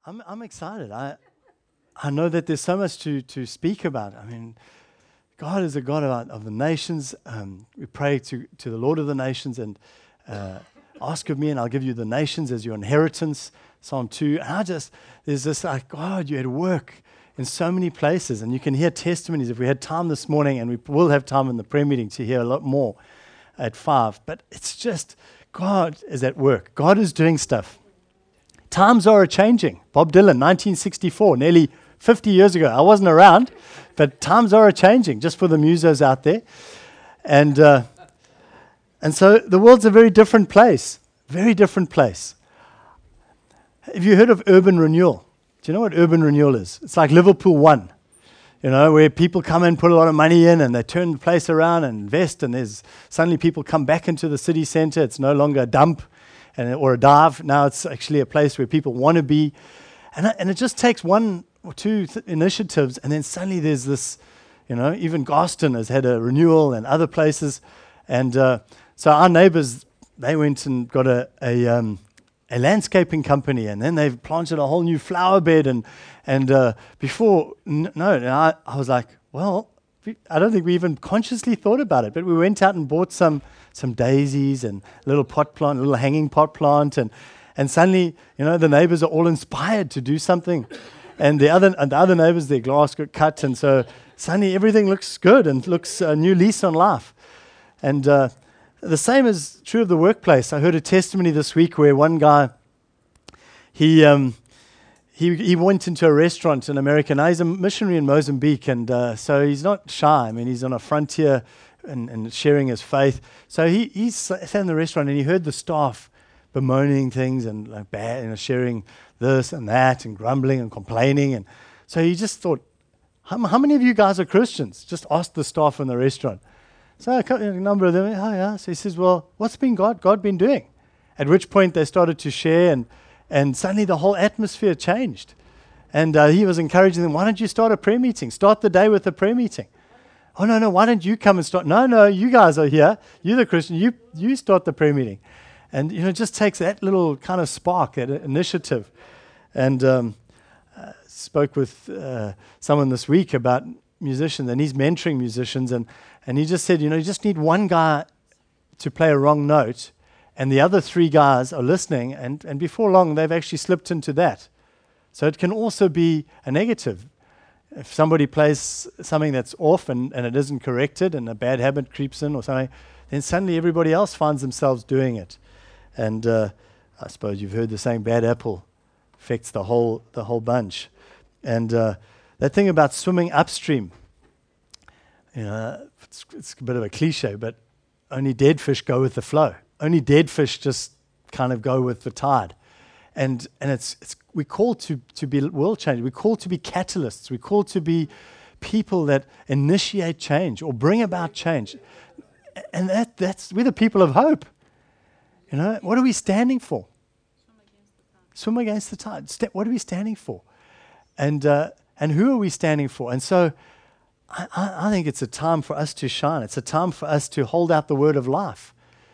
I'm excited. I know that there's so much to speak about. I mean, God is a God of the nations. We pray to the Lord of the nations and ask of me, and I'll give you the nations as your inheritance. Psalm 2. And there's this like, God, you had work in so many places, and you can hear testimonies. If we had time this morning, and we will have time in the prayer meeting to hear a lot more at 5, but it's just God is at work. God is doing stuff. Times are a-changing. Bob Dylan, 1964, nearly 50 years ago. I wasn't around, but times are a-changing, just for the musos out there. And so the world's a very different place, very different place. Have you heard of urban renewal? Do you know what urban renewal is? It's like Liverpool One, where people come and put a lot of money in and they turn the place around and invest, and there's suddenly people come back into the city center. It's no longer a dump or a dive. Now it's actually a place where people want to be. And it just takes one or two initiatives, and then suddenly there's this, even Garston has had a renewal and other places. And so our neighbors, they went and got a landscaping company, and then they've planted a whole new flower bed. And before, I was like, well, I don't think we even consciously thought about it, but we went out and bought some daisies and a little pot plant, a little hanging pot plant, and suddenly, the neighbors are all inspired to do something. And the other neighbors, their glass got cut, and so suddenly everything looks good and looks a new lease on life. And the same is true of the workplace. I heard a testimony this week where one guy, he went into a restaurant in America. Now he's a missionary in Mozambique, and so he's not shy. I mean, he's on a frontier and sharing his faith. So he sat in the restaurant and he heard the staff bemoaning things and like bad, sharing this and that and grumbling and complaining. And so he just thought, how many of you guys are Christians? Just asked the staff in the restaurant. So a number of them, oh yeah. So he says, well, what's God been doing? At which point they started to share, and suddenly the whole atmosphere changed. And he was encouraging them, why don't you start a prayer meeting? Start the day with a prayer meeting. Oh, no, why don't you come and start? No, you guys are here. You're the Christian. You start the prayer meeting. And, it just takes that little kind of spark, that initiative. And spoke with someone this week about musicians, and he's mentoring musicians, and he just said, you just need one guy to play a wrong note, and the other three guys are listening, and before long, they've actually slipped into that. So it can also be a negative. If somebody plays something that's off and it isn't corrected and a bad habit creeps in or something, then suddenly everybody else finds themselves doing it. And I suppose you've heard the saying, bad apple affects the whole bunch. And that thing about swimming upstream, it's a bit of a cliche, but only dead fish go with the flow. Only dead fish just kind of go with the tide. And we're called to be world changers. We're called to be catalysts. We're called to be people that initiate change or bring about change. And we're the people of hope. What are we standing for? Swim against the tide. What are we standing for? And who are we standing for? And so I think it's a time for us to shine. It's a time for us to hold out the word of life.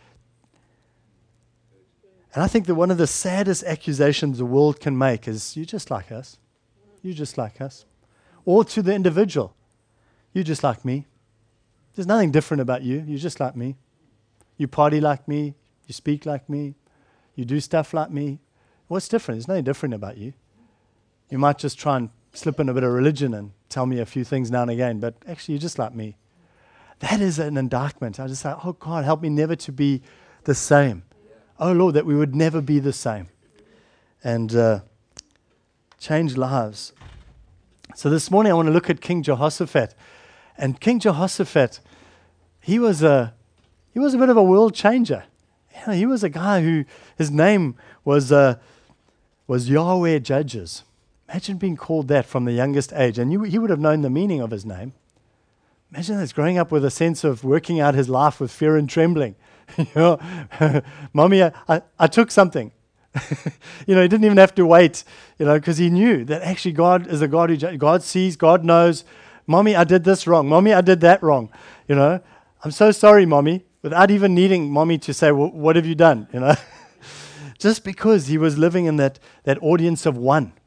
And I think that one of the saddest accusations the world can make is, you're just like us. You're just like us. Or to the individual, you're just like me. There's nothing different about you. You're just like me. You party like me. You speak like me. You do stuff like me. What's different? There's nothing different about you. You might just try and slip in a bit of religion and tell me a few things now and again, but actually you're just like me. That is an indictment. I just say, oh God, help me never to be the same. Oh Lord, that we would never be the same. And change lives. So this morning I want to look at King Jehoshaphat. And King Jehoshaphat, he was a bit of a world changer. He was a guy who, his name was Yahweh Judges. Imagine being called that from the youngest age. And he would have known the meaning of his name. Imagine this, growing up with a sense of working out his life with fear and trembling. Mommy, I took something. He didn't even have to wait, because he knew that actually God is a God who God sees, God knows. Mommy, I did this wrong. Mommy, I did that wrong. I'm so sorry, Mommy, without even needing Mommy to say, well, what have you done? Just because he was living in that audience of one.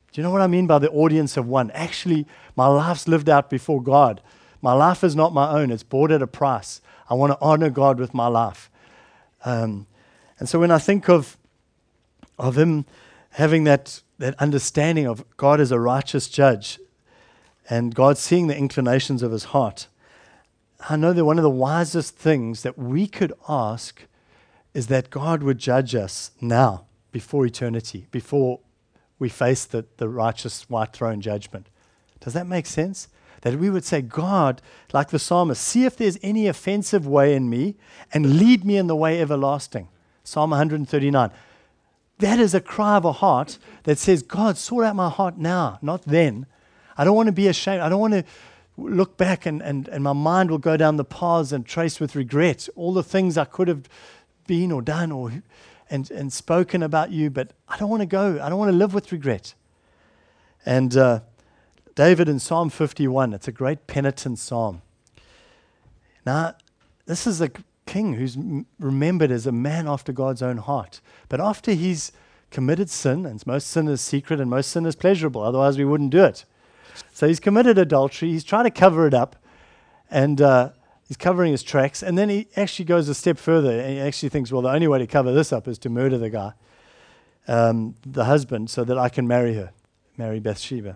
Do you know what I mean by the audience of one? Actually, my life's lived out before God. My life is not my own. It's bought at a price. I want to honor God with my life. And so when I think of him having that understanding of God as a righteous judge and God seeing the inclinations of his heart, I know that one of the wisest things that we could ask is that God would judge us now, before eternity, before we face the righteous white throne judgment. Does that make sense? That we would say, God, like the psalmist, see if there's any offensive way in me and lead me in the way everlasting. Psalm 139. That is a cry of a heart that says, God, sort out my heart now, not then. I don't want to be ashamed. I don't want to look back and my mind will go down the paths and trace with regret all the things I could have been or done and spoken about you, but I don't want to go. I don't want to live with regret. And David in Psalm 51, it's a great penitent psalm. Now, this is a king who's remembered as a man after God's own heart. But after he's committed sin, and most sin is secret and most sin is pleasurable, otherwise we wouldn't do it. So he's committed adultery, he's trying to cover it up, and he's covering his tracks, and then he actually goes a step further, and he actually thinks, well, the only way to cover this up is to murder the guy, the husband, so that I can marry Bathsheba.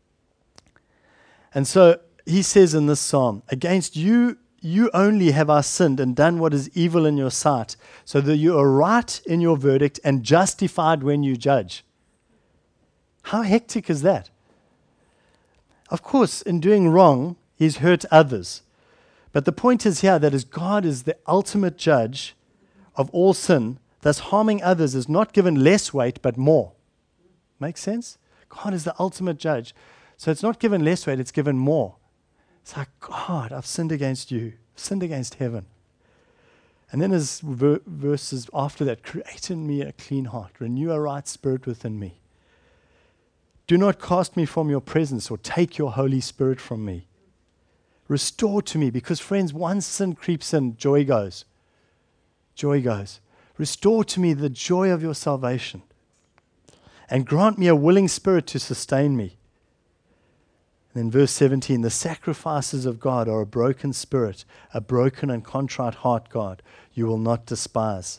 And so he says in this psalm, against you only have I sinned and done what is evil in your sight, so that you are right in your verdict and justified when you judge. How hectic is that? Of course, in doing wrong, he's hurt others. But the point is here that as God is the ultimate judge of all sin, thus harming others is not given less weight, but more. Make sense? God is the ultimate judge. So it's not given less weight, it's given more. It's like, God, I've sinned against you, sinned against heaven. And then his verses after that, create in me a clean heart, renew a right spirit within me. Do not cast me from your presence or take your Holy Spirit from me. Restore to me, because friends, once sin creeps in, joy goes. Joy goes. Restore to me the joy of your salvation. And grant me a willing spirit to sustain me. And then verse 17, the sacrifices of God are a broken spirit, a broken and contrite heart, God, you will not despise.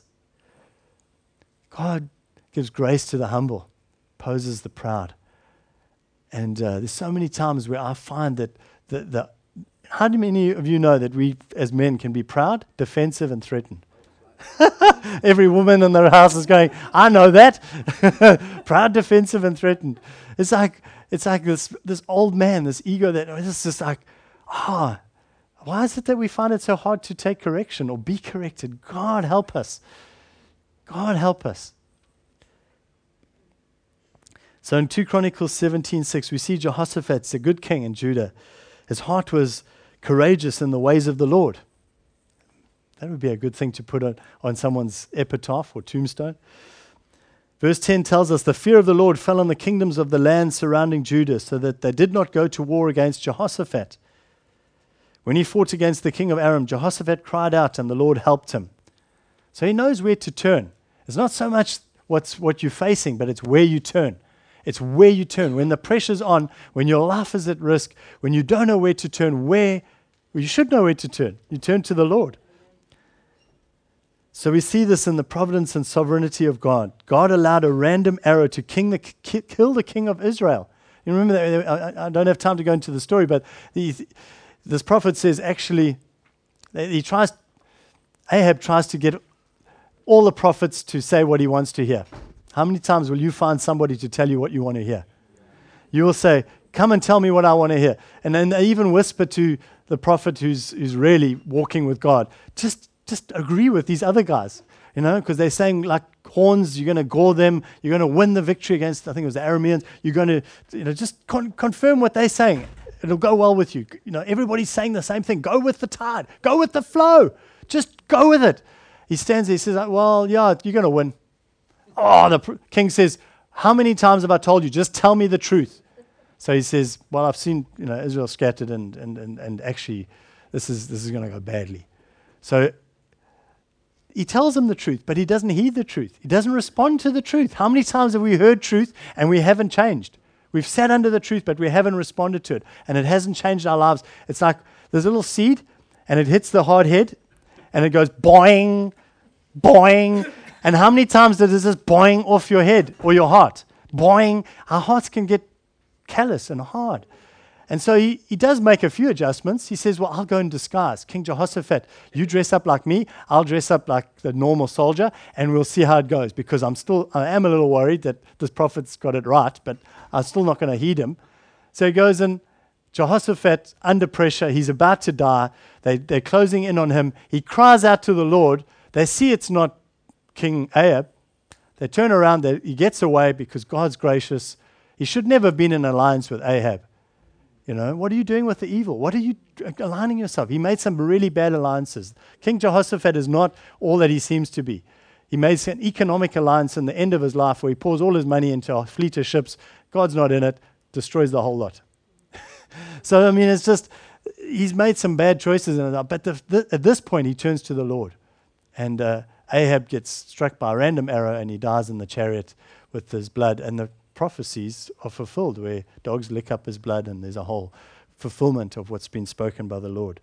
God gives grace to the humble, opposes the proud. And there's so many times where I find that how many of you know that we as men can be proud, defensive, and threaten? Every woman in their house is going, I know that. Proud, defensive, and threatened. It's like this old man, this ego that it's just like, why is it that we find it so hard to take correction or be corrected? God help us. God help us. So in 2 Chronicles 17:6, we see Jehoshaphat's a good king in Judah. His heart was courageous in the ways of the Lord. That would be a good thing to put on someone's epitaph or tombstone. Verse 10 tells us, the fear of the Lord fell on the kingdoms of the land surrounding Judah, so that they did not go to war against Jehoshaphat. When he fought against the king of Aram, Jehoshaphat cried out, and the Lord helped him. So he knows where to turn. It's not so much what you're facing, but it's where you turn. It's where you turn. When the pressure's on, when your life is at risk, when you don't know where to turn, you should know where to turn. You turn to the Lord. So we see this in the providence and sovereignty of God. God allowed a random arrow to kill the king of Israel. You remember that? I don't have time to go into the story, but this prophet says actually, Ahab tries to get all the prophets to say what he wants to hear. How many times will you find somebody to tell you what you want to hear? You will say, come and tell me what I want to hear. And then they even whisper to the prophet who's really walking with God, just agree with these other guys, because they're saying like horns, you're going to gore them, you're going to win the victory against, I think it was the Arameans, you're going to, just confirm what they're saying. It'll go well with you. Everybody's saying the same thing. Go with the tide. Go with the flow. Just go with it. He stands there, he says, well, yeah, you're going to win. Oh, the king says, how many times have I told you? Just tell me the truth. So he says, well, I've seen Israel scattered and actually this is going to go badly. So he tells them the truth, but he doesn't heed the truth. He doesn't respond to the truth. How many times have we heard truth and we haven't changed? We've sat under the truth, but we haven't responded to it. And it hasn't changed our lives. It's like there's a little seed, and it hits the hard head, and it goes boing, boing. And how many times does this boing off your head or your heart? Boing. Our hearts can get callous and hard. And so he does make a few adjustments. He says, well, I'll go in disguise. King Jehoshaphat, you dress up like me. I'll dress up like the normal soldier, and we'll see how it goes, because I am a little worried that this prophet's got it right, but I'm still not going to heed him. So he goes in. Jehoshaphat, under pressure, he's about to die. They're closing in on him. He cries out to the Lord. They see it's not King Ahab. They turn around. He gets away because God's gracious. He should never have been in alliance with Ahab. You know, what are you doing with the evil? What are you aligning yourself? He made some really bad alliances. King Jehoshaphat is not all that he seems to be. He made an economic alliance in the end of his life where he pours all his money into a fleet of ships. God's not in it, destroys the whole lot. So, I mean, it's just, he's made some bad choices. But at this point, he turns to the Lord. And Ahab gets struck by a random arrow, and he dies in the chariot with his blood. And the prophecies are fulfilled, where dogs lick up his blood, and there's a whole fulfillment of what's been spoken by the Lord.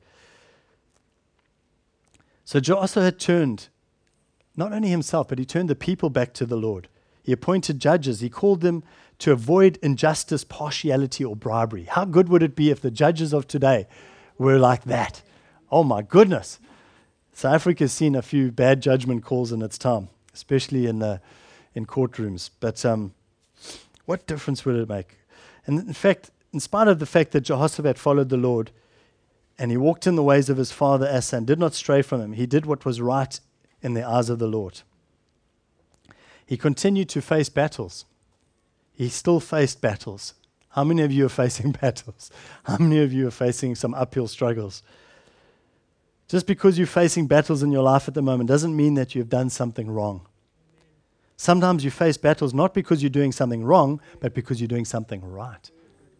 So Jehoshaphat turned, not only himself, but he turned the people back to the Lord. He appointed judges. He called them to avoid injustice, partiality, or bribery. How good would it be if the judges of today were like that? Oh my goodness. South Africa's seen a few bad judgment calls in its time, especially in courtrooms. But what difference would it make? And in fact, in spite of the fact that Jehoshaphat followed the Lord and he walked in the ways of his father Asa and did not stray from him, he did what was right in the eyes of the Lord. He continued to face battles. He still faced battles. How many of you are facing battles? How many of you are facing some uphill struggles? Just because you're facing battles in your life at the moment doesn't mean that you've done something wrong. Sometimes you face battles not because you're doing something wrong, but because you're doing something right.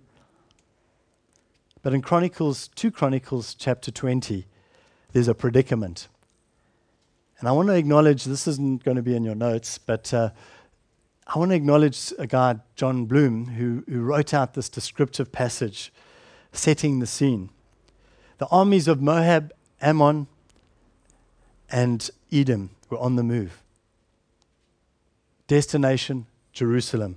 But in 2 Chronicles chapter 20, there's a predicament. And I want to acknowledge, this isn't going to be in your notes, but I want to acknowledge a guy, John Bloom, who wrote out this descriptive passage, setting the scene. The armies of Moab, Ammon, and Edom were on the move. Destination, Jerusalem.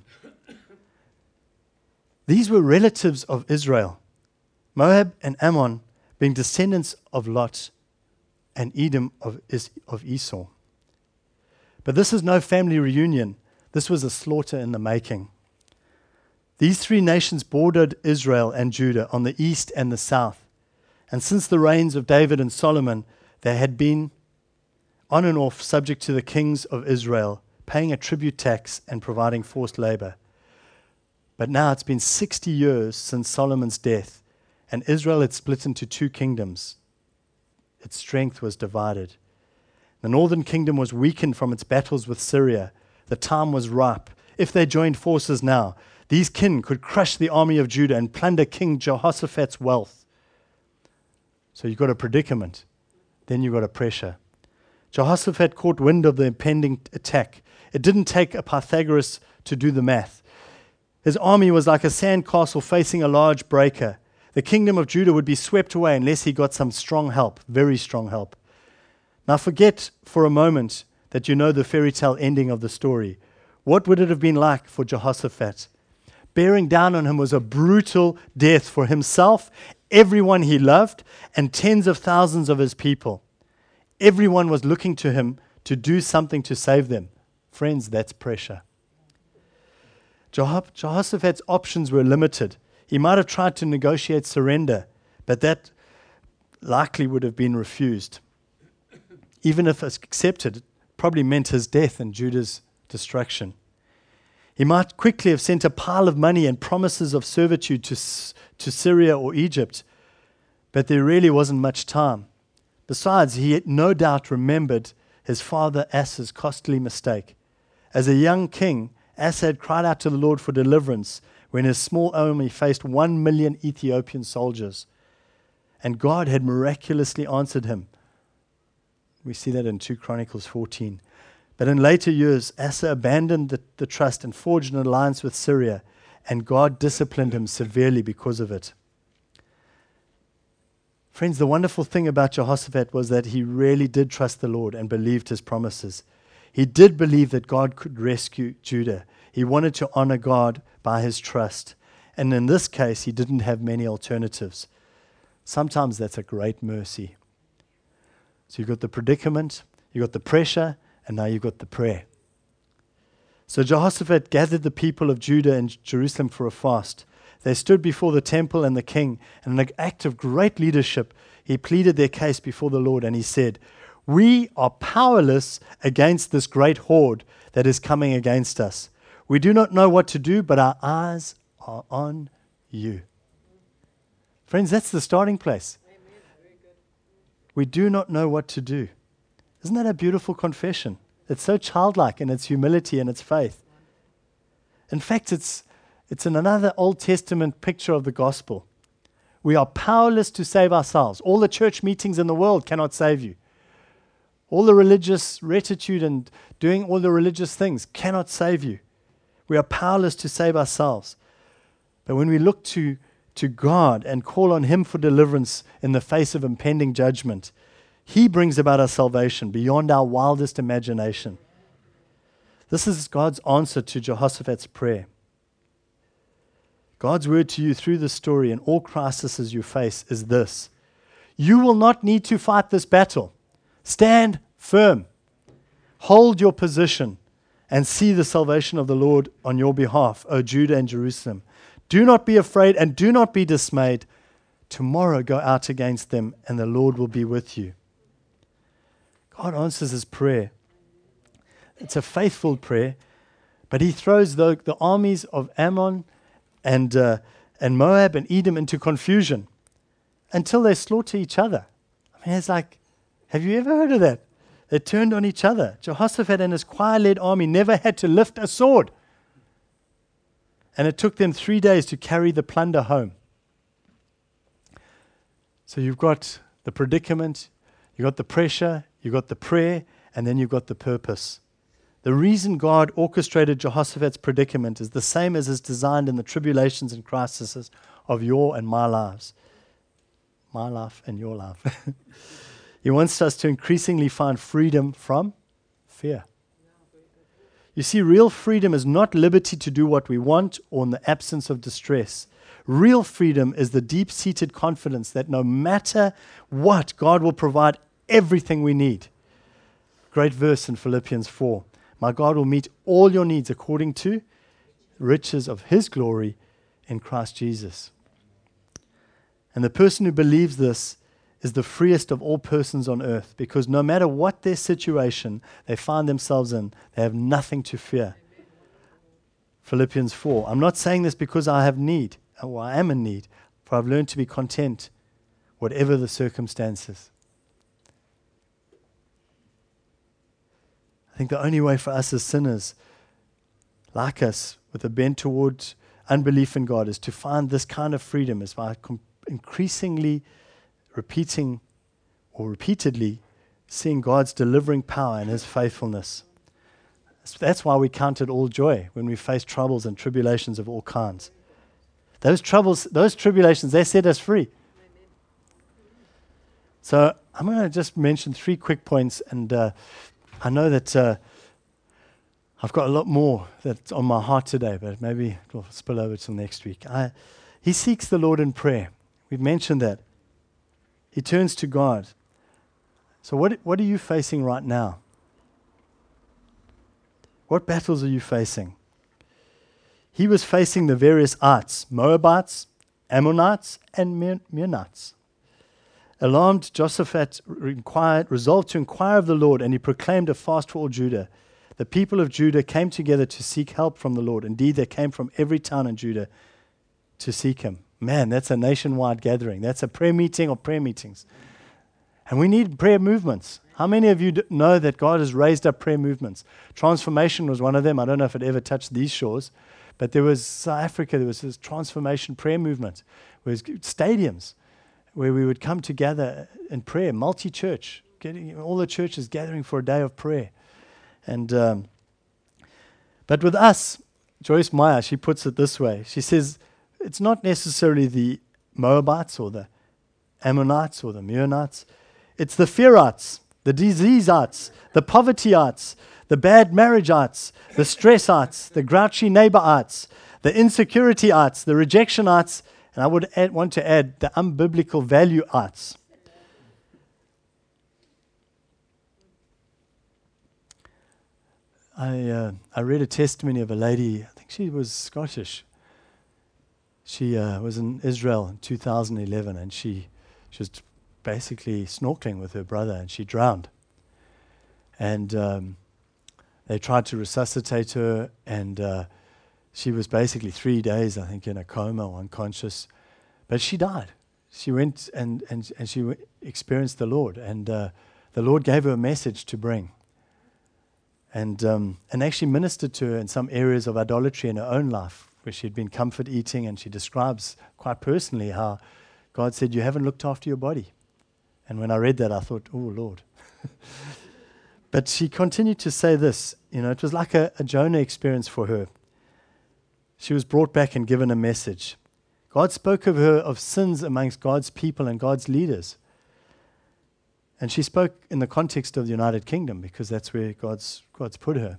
These were relatives of Israel. Moab and Ammon being descendants of Lot, and Edom of Esau. But this is no family reunion. This was a slaughter in the making. These three nations bordered Israel and Judah on the east and the south. And since the reigns of David and Solomon, they had been on and off subject to the kings of Israel, paying a tribute tax and providing forced labor. But now it's been 60 years since Solomon's death, and Israel had split into two kingdoms. Its strength was divided. The northern kingdom was weakened from its battles with Syria. The time was ripe. If they joined forces now, these kin could crush the army of Judah and plunder King Jehoshaphat's wealth. So you've got a predicament. Then you've got a pressure. Jehoshaphat caught wind of the impending attack. It didn't take a Pythagoras to do the math. His army was like a sandcastle facing a large breaker. The kingdom of Judah would be swept away unless he got some strong help, very strong help. Now forget for a moment that you know the fairy tale ending of the story. What would it have been like for Jehoshaphat? Bearing down on him was a brutal death for himself, everyone he loved, and tens of thousands of his people. Everyone was looking to him to do something to save them. Friends, that's pressure. Jehoshaphat's options were limited. He might have tried to negotiate surrender, but that likely would have been refused. Even if accepted, it probably meant his death and Judah's destruction. He might quickly have sent a pile of money and promises of servitude to Syria or Egypt, but there really wasn't much time. Besides, he had no doubt remembered his father Asa's costly mistake. As a young king, Asa had cried out to the Lord for deliverance when his small army faced 1 million Ethiopian soldiers. And God had miraculously answered him. We see that in 2 Chronicles 14. But in later years, Asa abandoned the trust and forged an alliance with Syria. and God disciplined him severely because of it. Friends, the wonderful thing about Jehoshaphat was that he really did trust the Lord and believed his promises. He did believe that God could rescue Judah. He wanted to honor God by his trust. And in this case, he didn't have many alternatives. Sometimes that's a great mercy. So you've got the predicament, you've got the pressure, and now you've got the prayer. So Jehoshaphat gathered the people of Judah and Jerusalem for a fast. They stood before the temple and the king, and in an act of great leadership, he pleaded their case before the Lord, and he said, "We are powerless against this great horde that is coming against us. We do not know what to do, but our eyes are on you." Friends, that's the starting place. We do not know what to do. Isn't that a beautiful confession? It's so childlike in its humility and its faith. In fact, it's in another Old Testament picture of the gospel. We are powerless to save ourselves. All the church meetings in the world cannot save you. All the religious rectitude and doing all the religious things cannot save you. We are powerless to save ourselves. But when we look to God and call on Him for deliverance in the face of impending judgment, He brings about our salvation beyond our wildest imagination. This is God's answer to Jehoshaphat's prayer. God's word to you through this story and all crises you face is this: you will not need to fight this battle. Stand firm. Hold your position and see the salvation of the Lord on your behalf, O Judah and Jerusalem. Do not be afraid and do not be dismayed. Tomorrow go out against them and the Lord will be with you. God answers his prayer. It's a faithful prayer, but he throws the armies of Ammon and Moab and Edom into confusion until they slaughter each other. I mean, it's like, have you ever heard of that? They turned on each other. Jehoshaphat and his choir-led army never had to lift a sword. And it took them 3 days to carry the plunder home. So you've got the predicament, you've got the pressure, you've got the prayer, and then you've got the purpose. The reason God orchestrated Jehoshaphat's predicament is the same as is designed in the tribulations and crises of your and my lives. My life and your life. He wants us to increasingly find freedom from fear. You see, real freedom is not liberty to do what we want or in the absence of distress. Real freedom is the deep-seated confidence that no matter what, God will provide everything we need. Great verse in Philippians 4. My God will meet all your needs according to riches of His glory in Christ Jesus. And the person who believes this is the freest of all persons on earth, because no matter what their situation they find themselves in, they have nothing to fear. Philippians 4. I'm not saying this because I have need, or I am in need, for I've learned to be content, whatever the circumstances. I think the only way for us as sinners, like us, with a bent towards unbelief in God, is to find this kind of freedom, is by increasingly repeating or repeatedly seeing God's delivering power and His faithfulness. That's why we count it all joy when we face troubles and tribulations of all kinds. Those troubles, those tribulations, they set us free. So I'm going to just mention 3 quick points, and I know that I've got a lot more that's on my heart today, but maybe it will spill over till next week. He seeks the Lord in prayer. We've mentioned that. He turns to God. So what are you facing right now? What battles are you facing? He was facing the various ites, Moabites, Ammonites, and Meunites. Alarmed, Jehoshaphat resolved to inquire of the Lord, and he proclaimed a fast for all Judah. The people of Judah came together to seek help from the Lord. Indeed, they came from every town in Judah to seek Him. Man, that's a nationwide gathering. That's a prayer meeting of prayer meetings. And we need prayer movements. How many of you know that God has raised up prayer movements? Transformation was one of them. I don't know if it ever touched these shores, but there was South Africa, there was this transformation prayer movement. There was stadiums where we would come together in prayer, multi-church, getting all the churches gathering for a day of prayer. And but with us, Joyce Meyer, she puts it this way. She says, it's not necessarily the Moabites or the Ammonites or the Meunites. It's the fearites, the diseaseites, the povertyites, the bad marriageites, the stressites, the grouchy neighborites, the insecurityites, the rejectionites, and I would want to add the unbiblical valueites. I read a testimony of a lady, I think she was Scottish. She was in Israel in 2011, and she was basically snorkeling with her brother, and she drowned. And they tried to resuscitate her, and she was basically 3 days, I think, in a coma or unconscious. But she died. She went and she experienced the Lord, and the Lord gave her a message to bring. And actually ministered to her in some areas of idolatry in her own life, where she'd been comfort eating, and she describes quite personally how God said, you haven't looked after your body. And when I read that, I thought, oh, Lord. But she continued to say this, it was like a Jonah experience for her. She was brought back and given a message. God spoke of her of sins amongst God's people and God's leaders. And she spoke in the context of the United Kingdom, because that's where God's put her.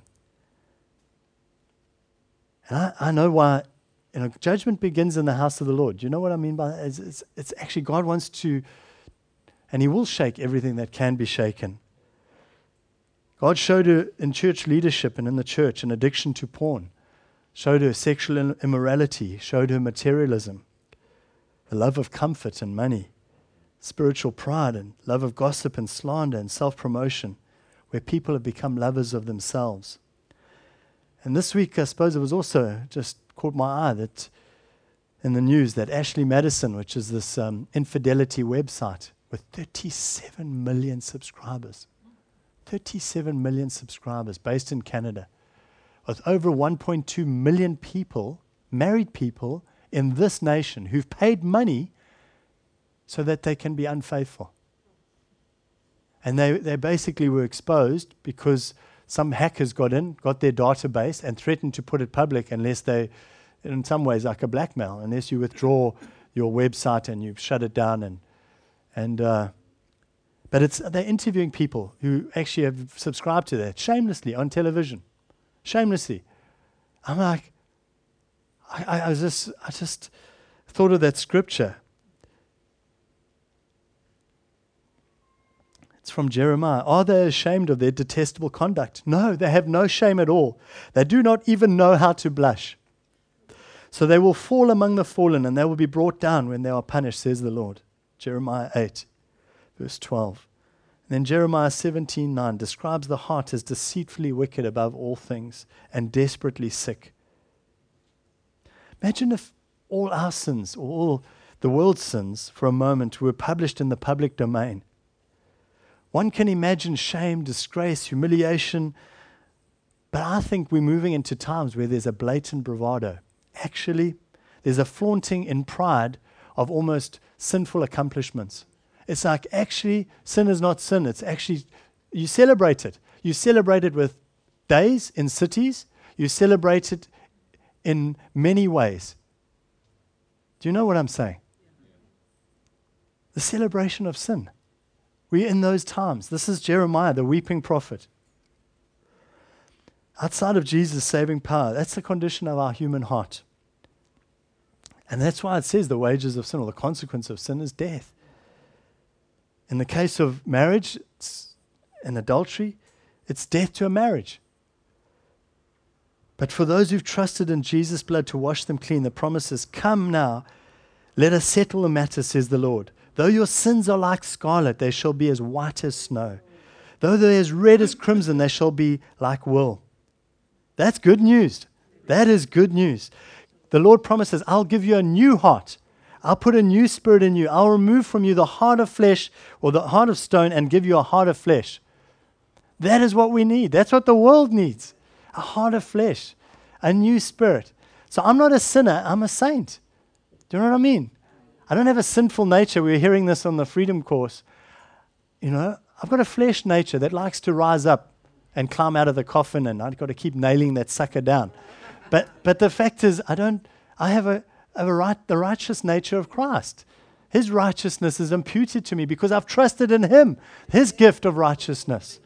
And I know why, judgment begins in the house of the Lord. Do you know what I mean by that? It's actually God wants to, and He will shake everything that can be shaken. God showed her in church leadership and in the church an addiction to porn, showed her sexual immorality, showed her materialism, the love of comfort and money, spiritual pride and love of gossip and slander and self-promotion, where people have become lovers of themselves. And this week, I suppose it was also just caught my eye that in the news that Ashley Madison, which is this infidelity website with 37 million subscribers, 37 million subscribers based in Canada, with over 1.2 million people, married people in this nation who've paid money so that they can be unfaithful. And they basically were exposed because some hackers got their database and threatened to put it public unless they, in some ways like a blackmail, unless you withdraw your website and you shut it down. But they're interviewing people who actually have subscribed to that shamelessly on television. Shamelessly. I'm like, I just thought of that scripture. It's from Jeremiah. Are they ashamed of their detestable conduct? No, they have no shame at all. They do not even know how to blush. So they will fall among the fallen, and they will be brought down when they are punished, says the Lord. Jeremiah 8, verse 12. And then Jeremiah 17:9 describes the heart as deceitfully wicked above all things and desperately sick. Imagine if all our sins, or all the world's sins, for a moment, were published in the public domain. One can imagine shame, disgrace, humiliation, but I think we're moving into times where there's a blatant bravado. Actually, there's a flaunting in pride of almost sinful accomplishments. It's like, actually, sin is not sin. It's actually, you celebrate it. You celebrate it with days in cities. You celebrate it in many ways. Do you know what I'm saying? The celebration of sin. We're in those times. This is Jeremiah, the weeping prophet. Outside of Jesus' saving power, that's the condition of our human heart. And that's why it says the wages of sin, or the consequence of sin, is death. In the case of marriage and adultery, it's death to a marriage. But for those who've trusted in Jesus' blood to wash them clean, the promise is, come now, let us settle the matter, says the Lord. Though your sins are like scarlet, they shall be as white as snow. Though they're as red as crimson, they shall be like wool. That's good news. That is good news. The Lord promises, I'll give you a new heart. I'll put a new spirit in you. I'll remove from you the heart of flesh, or the heart of stone, and give you a heart of flesh. That is what we need. That's what the world needs. A heart of flesh. A new spirit. So I'm not a sinner. I'm a saint. Do you know what I mean? I don't have a sinful nature. We were hearing this on the Freedom Course. I've got a flesh nature that likes to rise up and climb out of the coffin, and I've got to keep nailing that sucker down. But the fact is, I have the righteous nature of Christ. His righteousness is imputed to me because I've trusted in Him, His gift of righteousness.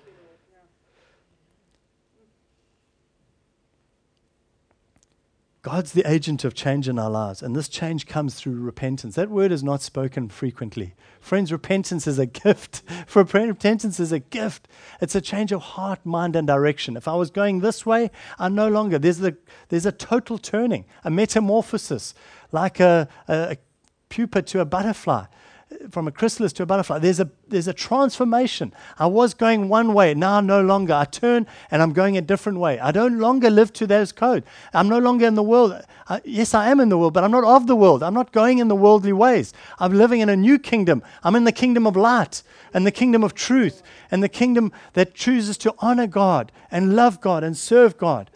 God's the agent of change in our lives, and this change comes through repentance. That word is not spoken frequently. Friends, repentance is a gift. Repentance is a gift. It's a change of heart, mind, and direction. If I was going this way, I no longer. There's a total turning, a metamorphosis, like a pupa to a butterfly, from a chrysalis to a butterfly. There's a transformation. I was going one way, now no longer. I turn and I'm going a different way. I don't longer live to those codes. I'm no longer in the world. Yes, I am in the world, but I'm not of the world. I'm not going in the worldly ways. I'm living in a new kingdom. I'm in the kingdom of light and the kingdom of truth and the kingdom that chooses to honor God and love God and serve God.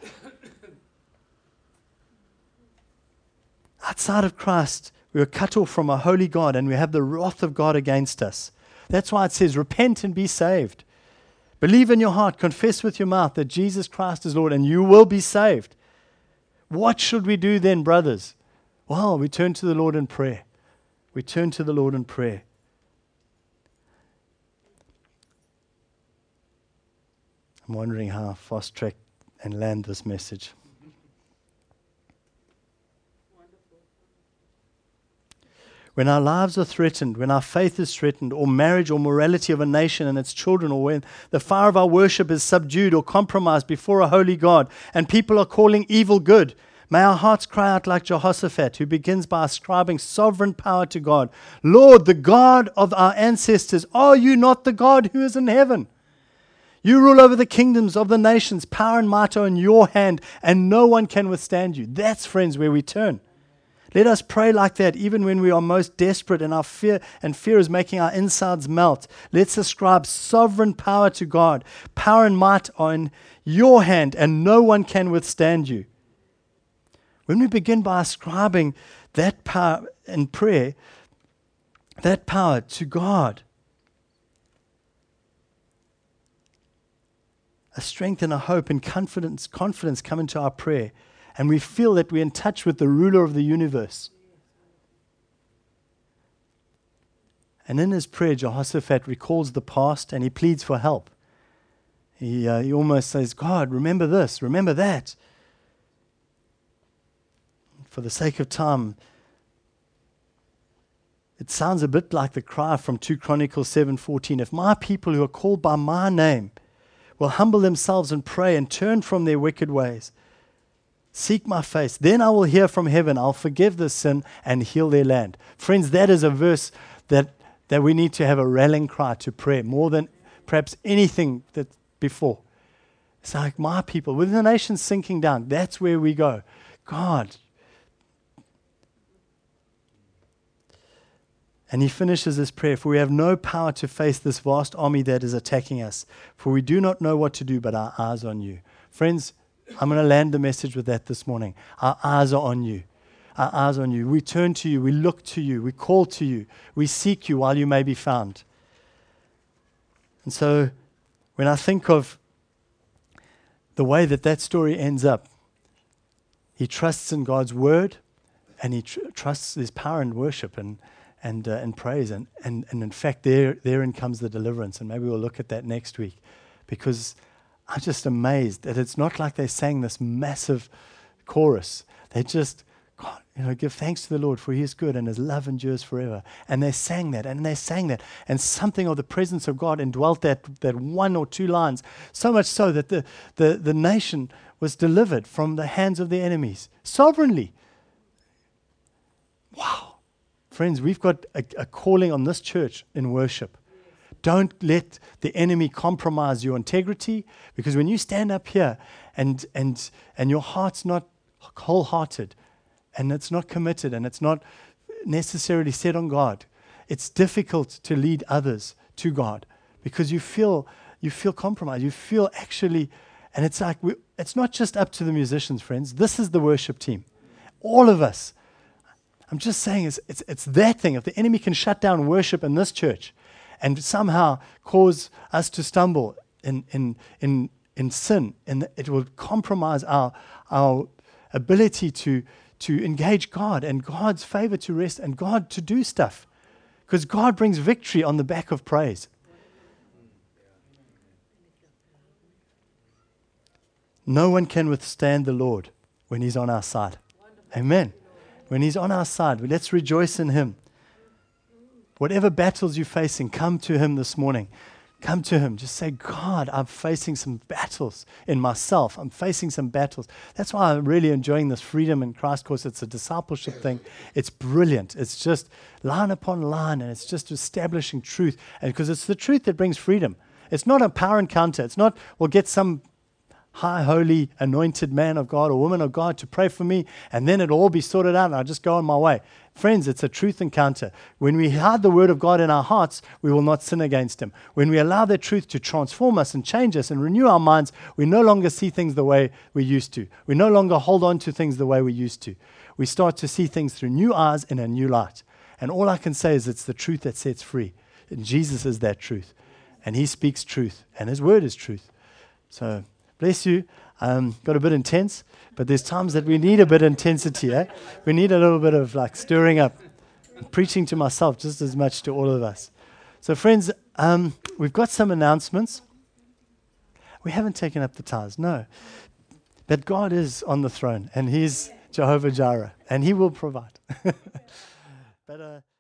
Outside of Christ, we are cut off from a holy God, and we have the wrath of God against us. That's why it says, repent and be saved. Believe in your heart, confess with your mouth that Jesus Christ is Lord, and you will be saved. What should we do then, brothers? Well, we turn to the Lord in prayer. We turn to the Lord in prayer. I'm wondering how I fast track and land this message. When our lives are threatened, when our faith is threatened, or marriage or morality of a nation and its children, or when the fire of our worship is subdued or compromised before a holy God, and people are calling evil good, may our hearts cry out like Jehoshaphat, who begins by ascribing sovereign power to God. Lord, the God of our ancestors, are you not the God who is in heaven? You rule over the kingdoms of the nations. Power and might are in your hand, and no one can withstand you. That's, friends, where we turn. Let us pray like that even when we are most desperate and our fear is making our insides melt. Let's ascribe sovereign power to God. Power and might are in your hand, and no one can withstand you. When we begin by ascribing that power in prayer, that power to God, a strength and a hope and confidence come into our prayer. And we feel that we're in touch with the ruler of the universe. And in his prayer, Jehoshaphat recalls the past and he pleads for help. He almost says, God, remember this, remember that. For the sake of time, it sounds a bit like the cry from 2 Chronicles 7:14. If my people who are called by my name will humble themselves and pray and turn from their wicked ways, seek my face, then I will hear from heaven. I'll forgive the sin and heal their land. Friends, that is a verse that we need to have a rallying cry to prayer more than perhaps anything that before. It's like my people, with the nation sinking down, that's where we go. God. And he finishes this prayer, for we have no power to face this vast army that is attacking us, for we do not know what to do, but our eyes on you. Friends, I'm going to land the message with that this morning. Our eyes are on you. Our eyes on you. We turn to you. We look to you. We call to you. We seek you while you may be found. And so when I think of the way that story ends up, he trusts in God's word, and he trusts his power in worship and praise. And in fact, therein comes the deliverance. And maybe we'll look at that next week, because I'm just amazed that it's not like they sang this massive chorus. They just, God, give thanks to the Lord, for he is good and his love endures forever. And they sang that, and they sang that. And something of the presence of God indwelt that one or two lines, so much so that the nation was delivered from the hands of the enemies sovereignly. Wow. Friends, we've got a calling on this church in worship. Don't let the enemy compromise your integrity, because when you stand up here and your heart's not wholehearted and it's not committed and it's not necessarily set on God, it's difficult to lead others to God, because you feel compromised. You feel actually, and it's like it's not just up to the musicians, friends. This is the worship team, all of us. I'm just saying it's that thing. If the enemy can shut down worship in this church and somehow cause us to stumble in sin, and it will compromise our ability to engage God and God's favor to rest and God to do stuff. Because God brings victory on the back of praise. No one can withstand the Lord when He's on our side. Amen. When He's on our side, let's rejoice in Him. Whatever battles you're facing, come to Him this morning. Come to Him. Just say, God, I'm facing some battles in myself. I'm facing some battles. That's why I'm really enjoying this Freedom in Christ course. It's a discipleship thing. It's brilliant. It's just line upon line, and it's just establishing truth. And because it's the truth that brings freedom. It's not a power encounter. It's not, we'll get some high, holy, anointed man of God or woman of God to pray for me, and then it'll all be sorted out and I'll just go on my way. Friends, it's a truth encounter. When we hide the word of God in our hearts, we will not sin against Him. When we allow that truth to transform us and change us and renew our minds, we no longer see things the way we used to. We no longer hold on to things the way we used to. We start to see things through new eyes in a new light. And all I can say is it's the truth that sets free. And Jesus is that truth. And He speaks truth. And His word is truth. So bless you. Got a bit intense, but there's times that we need a bit of intensity. We need a little bit of like stirring up. I'm preaching to myself just as much to all of us. So friends, we've got some announcements. We haven't taken up the tithes, no. But God is on the throne, and He's Jehovah Jireh, and He will provide. But